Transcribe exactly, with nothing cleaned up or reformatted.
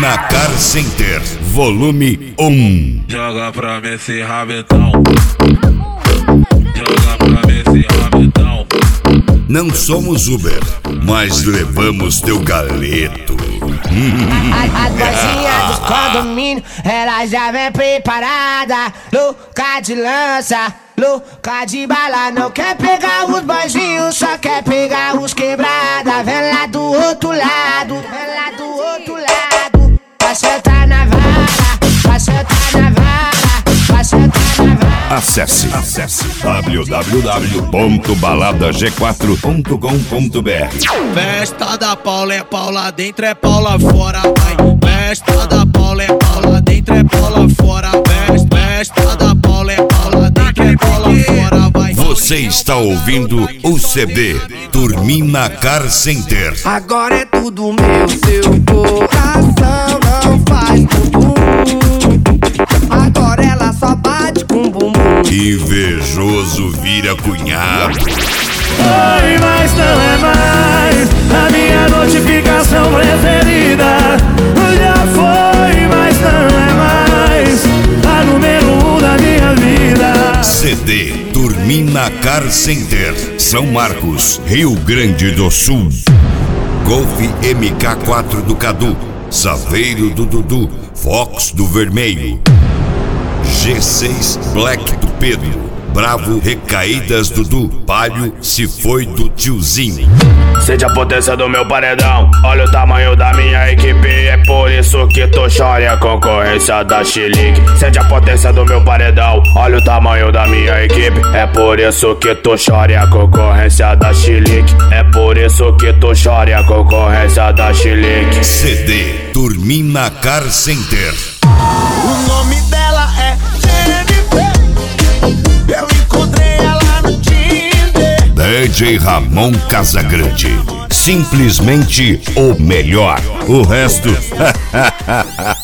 Turmina Car Center, volume um. Joga pra mim esse rabetão. Joga pra mim esse rabetão. Não somos Uber, mas levamos teu galeto. A vozinha dos condomínios, ela já vem preparada. Louca de lança, louca de bala. Não quer pegar os banjinhos, só quer pegar os quebrada. Vem lá do outro lado, vem lá do outro lado. Vai sentar na vara, vai sentar na vara, vai sentar na vara. Acesse, acesse w w w ponto balada g quatro ponto com ponto b r. Festa da Paula é Paula dentro, é Paula fora, vai. Festa da Paula é Paula dentro, é Paula fora. Festa da Paula é Paula dentro, é Paula fora, vai. Você está ouvindo o C D Turmina Car Center. Agora é tudo meu, seu coração não faz bumbum. Agora ela só bate com bumbum. Invejoso vira cunhado. Oi, mas não é mais a minha notificação preferida. Já foi, mas não é mais a número um da minha vida. C D Turmina Car Center, São Marcos, Rio Grande do Sul. Golf M K quatro do Cadu, Saveiro do Dudu, Fox do Vermelho, G seis Black do Pedro, Bravo Recaídas Dudu, Palio Se Foi do Tiozinho. Sente a potência do meu paredão, olha o tamanho da minha equipe. É por isso que tu chora a concorrência da Chilique. Sente a potência do meu paredão, olha o tamanho da minha equipe. É por isso que tu chora a concorrência da Chilique. É por isso que tu chora a concorrência da Chilique. C D Turmina Car Center. O nome dela é Jennifer. Eu encontrei ela no Tinder. D J Ramon Casagrande, simplesmente o melhor. O resto